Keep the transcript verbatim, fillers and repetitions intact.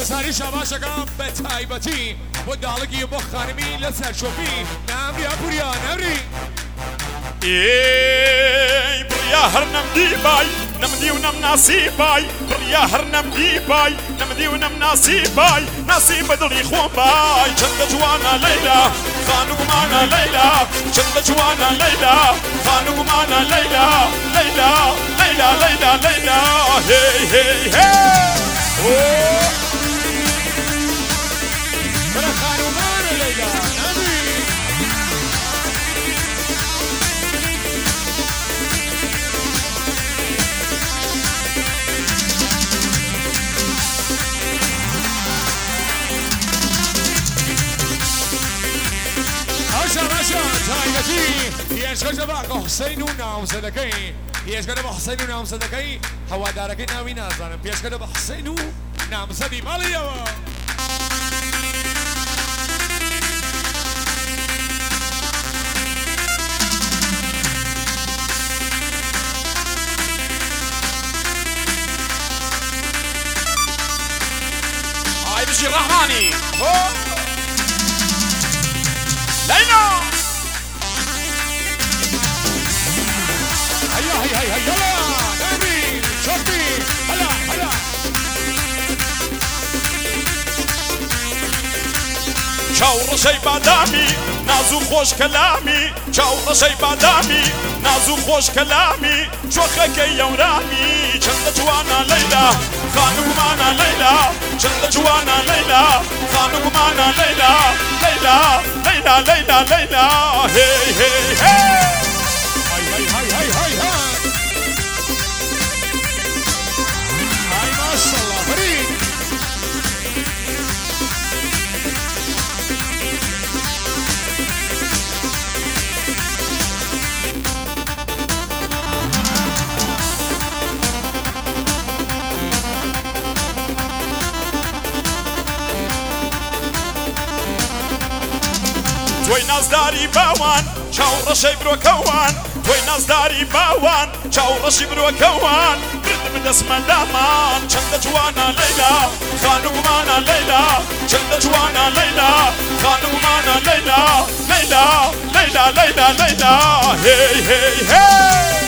ساری شباشەکەم بە تایبەتی بۆ داڵگی بۆ خانمی لەسەر شۆفی نامری ئەپوریا نەمری ئێ بڕیا هەر نەمدی بای نەمدی و نەمناسی بای بڕیا هەر نەمدی بای نەمدی و نەمناسی بای ناسی بە دڵی خۆم بای چەندە جوانە لەیلا خانوومانە لەیلا چەندە جوانە لەیلا خانوومانە لەیلا لەیلا لەیلا لەیلا لەیلا هێ هێ هێ برە خانوومانە لەیلا نەمری تایبەتی پێشکەشە بە حوسەین و نامزەدەکەی پێشکەشە بە حوسەین و نامزەدەکەی هەوادارەکەی ناوی نازانم پێشکەشە بە حوسەین و نامزەدی ماڵیەوە ئای بشی ڕەحمانی لەیلا هيا هيا هيا يلا نامي شوفي هلا هلا چاو ڕەشەی بادامی ناز و خۆش کەلامی چاو ڕەشەی بادامی ناز و خۆش کەلامی شۆخەکەی یەورامی چەندە جوانە لەیلا خانوومانە لەیلا چەندە جوانە لەیلا خانوومانە لەیلا لەیلا لەیلا لەیلا لەیلا هێ هێ هێ هاي هاي هاي هاي هاي هاي هاي ما شاء الله فريق توی نازداری باوان چاو ڕەشەی برۆکەوان توی نازداری باوان چاو ڕەشی برۆکەوان برد بدەسمەندامان چەندە جوانە لەیلا خانوومانە لەیلا چەندە جوانە لەیلا خانوومانە لەیلا لەیلا لەیلا لەیلا لەیلا هێ هێ هێ